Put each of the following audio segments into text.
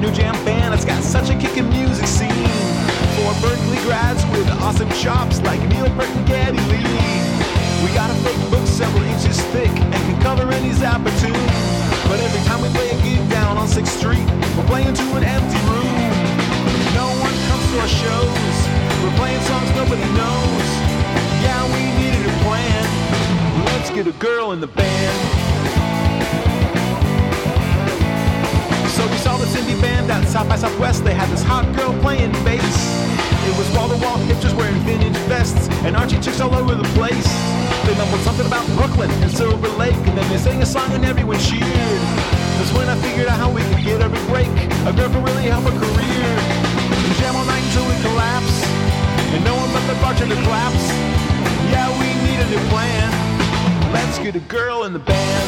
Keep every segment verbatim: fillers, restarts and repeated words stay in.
new jam band that's got such a kickin' music scene. For Berkeley grads with awesome chops like Neil Peart and Geddy Lee. We got a fake book several inches thick and can cover any Zappa tune. But every time we play a gig down on sixth street, we're playing to an empty room. No one comes to our shows. We're playing songs nobody knows. Yeah, we needed a plan. Let's get a girl in the band. So we saw this indie band at South by Southwest. They had this hot girl playing bass. It was wall-to-wall hipsters wearing vintage vests and Archie chicks all over the place. They mumbled something about Brooklyn and Silver Lake, and then they sang a song and everyone cheered. That's when I figured out how we could get every break. A girl could really help a career. We jam all night until we collapse, and no one but the bartender claps. Yeah, we need a new plan. Let's get a girl in the band.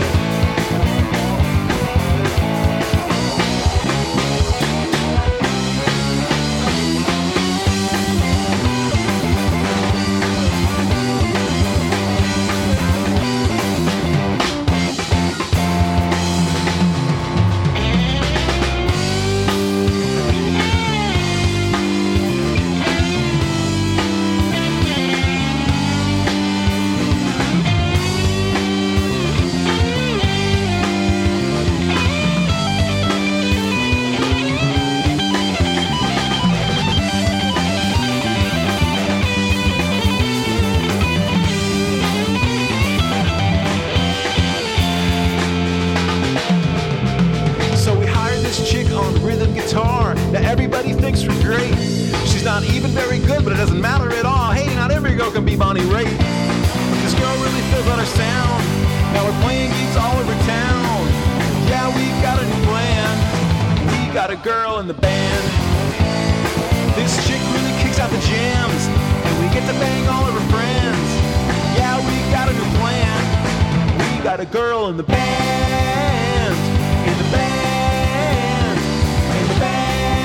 Everybody thinks we're great. She's not even very good, but it doesn't matter at all. Hey, not every girl can be Bonnie Raitt. This girl really fills out her sound. Now we're playing gigs all over town. Yeah, we've got a new plan. We got a girl in the band. This chick really kicks out the jams, and we get to bang all of her friends. Yeah, we got a new plan. We got a girl in the band. In the band. In the band.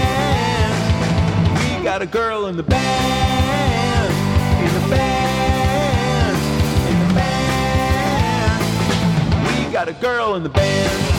Got a girl in the band, in the band, in the band. We got a girl in the band.